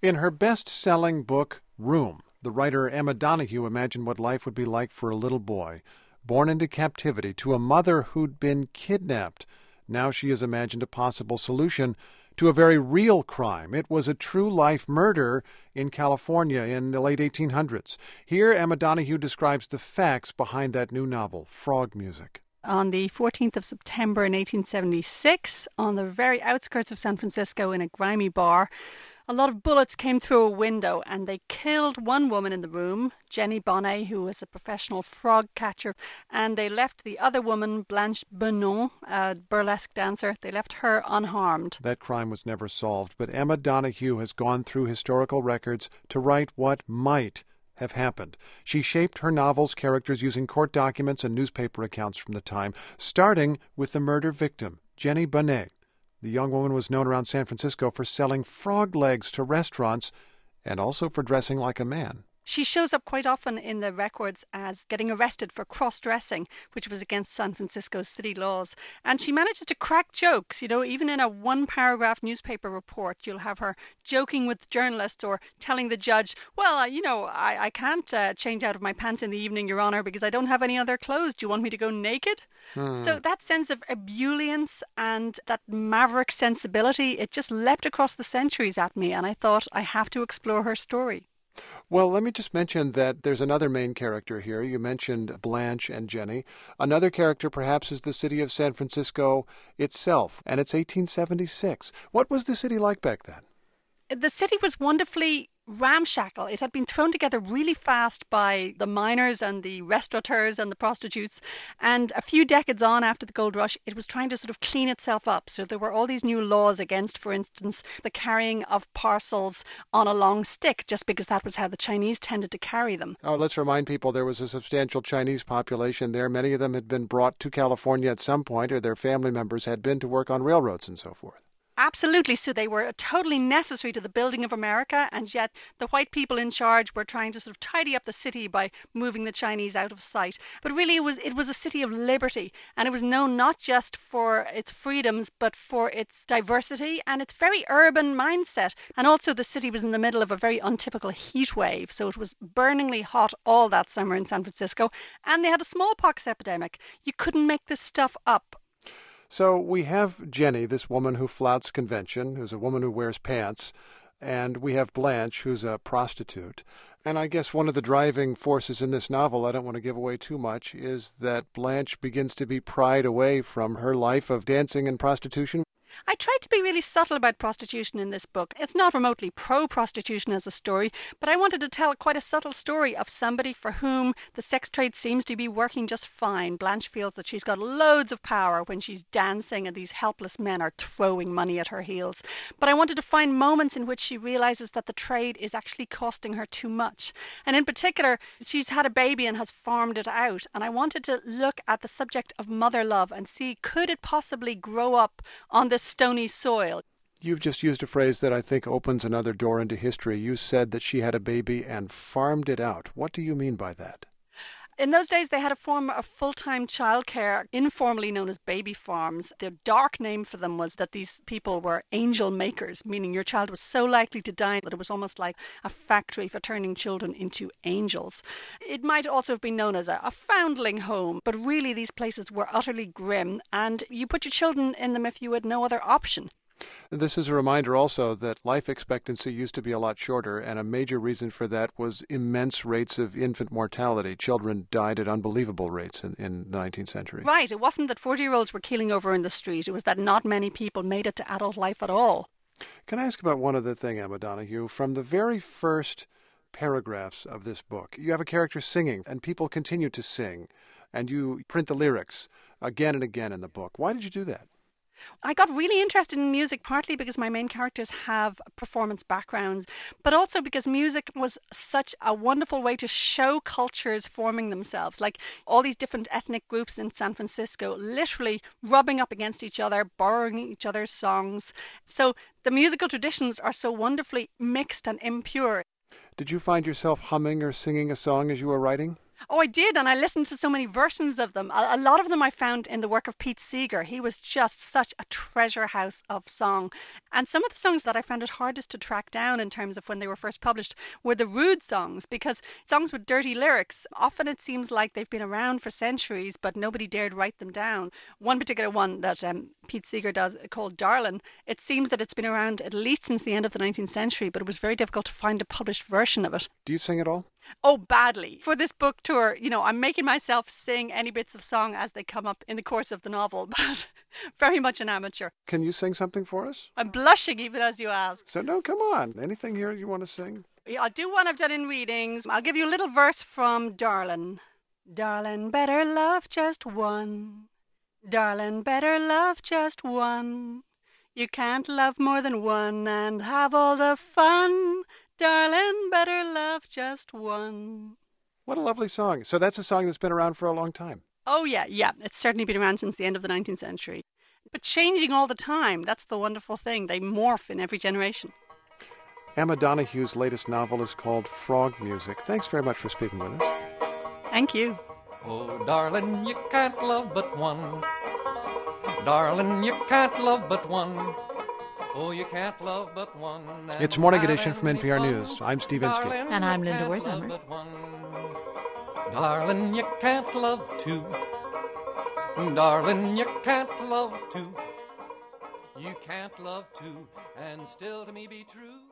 In her best-selling book, Room, the writer Emma Donoghue imagined what life would be like for a little boy, born into captivity to a mother who'd been kidnapped. Now she has imagined a possible solution to a very real crime. It was a true-life murder in California in the late 1800s. Here, Emma Donoghue describes the facts behind that new novel, Frog Music. On the 14th of September in 1876, on the very outskirts of San Francisco in a grimy bar, a lot of bullets came through a window and they killed one woman in the room, Jenny Bonnet, who was a professional frog catcher, and they left the other woman, Blanche Benon, a burlesque dancer, they left her unharmed. That crime was never solved, but Emma Donoghue has gone through historical records to write what might have happened. She shaped her novel's characters using court documents and newspaper accounts from the time, starting with the murder victim, Jenny Bonnet. The young woman was known around San Francisco for selling frog legs to restaurants and also for dressing like a man. She shows up quite often in the records as getting arrested for cross-dressing, which was against San Francisco's city laws. And she manages to crack jokes. You know, even in a one-paragraph newspaper report, you'll have her joking with journalists or telling the judge, well, I can't change out of my pants in the evening, Your Honor, because I don't have any other clothes. Do you want me to go naked? So that sense of ebullience and that maverick sensibility, it just leapt across the centuries at me. And I thought, I have to explore her story. Well, let me just mention that there's another main character here. You mentioned Blanche and Jenny. Another character, perhaps, is the city of San Francisco itself, and it's 1876. What was the city like back then? The city was wonderfully ramshackle. It had been thrown together really fast by the miners and the restaurateurs and the prostitutes. And a few decades on after the gold rush, it was trying to sort of clean itself up. So there were all these new laws against, for instance, the carrying of parcels on a long stick, just because that was how the Chinese tended to carry them. Oh, let's remind people there was a substantial Chinese population there. Many of them had been brought to California at some point, or their family members had been to work on railroads and so forth. Absolutely. So they were totally necessary to the building of America, and yet the white people in charge were trying to sort of tidy up the city by moving the Chinese out of sight. But really it was a city of liberty, and it was known not just for its freedoms, but for its diversity and its very urban mindset. And also the city was in the middle of a very untypical heat wave, so it was burningly hot all that summer in San Francisco, and they had a smallpox epidemic. You couldn't make this stuff up. So we have Jenny, this woman who flouts convention, who's a woman who wears pants, and we have Blanche, who's a prostitute. And I guess one of the driving forces in this novel, I don't want to give away too much, is that Blanche begins to be pried away from her life of dancing and prostitution. I tried to be really subtle about prostitution in this book. It's not remotely pro-prostitution as a story, but I wanted to tell quite a subtle story of somebody for whom the sex trade seems to be working just fine. Blanche feels that she's got loads of power when she's dancing and these helpless men are throwing money at her heels. But I wanted to find moments in which she realizes that the trade is actually costing her too much. And in particular, she's had a baby and has farmed it out. And I wanted to look at the subject of mother love and see, could it possibly grow up on this stony soil? You've just used a phrase that I think opens another door into history. You said that she had a baby and farmed it out. What do you mean by that? In those days, they had a form of full-time childcare, informally known as baby farms. The dark name for them was that these people were angel makers, meaning your child was so likely to die that it was almost like a factory for turning children into angels. It might also have been known as a foundling home, but really these places were utterly grim, and you put your children in them if you had no other option. This is a reminder also that life expectancy used to be a lot shorter, and a major reason for that was immense rates of infant mortality. Children died at unbelievable rates in the 19th century. Right. It wasn't that 40-year-olds were keeling over in the street. It was that not many people made it to adult life at all. Can I ask about one other thing, Emma Donoghue? From the very first paragraphs of this book, you have a character singing, and people continue to sing, and you print the lyrics again and again in the book. Why did you do that? I got really interested in music, partly because my main characters have performance backgrounds, but also because music was such a wonderful way to show cultures forming themselves, like all these different ethnic groups in San Francisco, literally rubbing up against each other, borrowing each other's songs. So the musical traditions are so wonderfully mixed and impure. Did you find yourself humming or singing a song as you were writing? Oh, I did, and I listened to so many versions of them. A lot of them I found in the work of Pete Seeger. He was just such a treasure house of song. And some of the songs that I found it hardest to track down in terms of when they were first published were the rude songs, because songs with dirty lyrics, often it seems like they've been around for centuries, but nobody dared write them down. One particular one that Pete Seeger does called Darlin', it seems that it's been around at least since the end of the 19th century, but it was very difficult to find a published version of it. Do you sing at all? Oh, badly. For this book tour, I'm making myself sing any bits of song as they come up in the course of the novel, but very much an amateur. Can you sing something for us? I'm blushing even as you ask. So, no, come on. Anything here you want to sing? Yeah, I'll do one I've done in readings. I'll give you a little verse from Darlin'. Darlin', better love just one. Darlin', better love just one. You can't love more than one and have all the fun. Darling, better love just one. What a lovely song. So that's a song that's been around for a long time. Oh, yeah. It's certainly been around since the end of the 19th century. But changing all the time. That's the wonderful thing. They morph in every generation. Emma Donohue's latest novel is called Frog Music. Thanks very much for speaking with us. Thank you. Oh, darling, you can't love but one. Darling, you can't love but one. Oh, you can't love but one. It's Morning Edition from NPR News. I'm Steve Inskeep. And I'm Linda Wertheimer. Darling, you can't love two. Darling, you can't love two. You can't love two and still to me be true.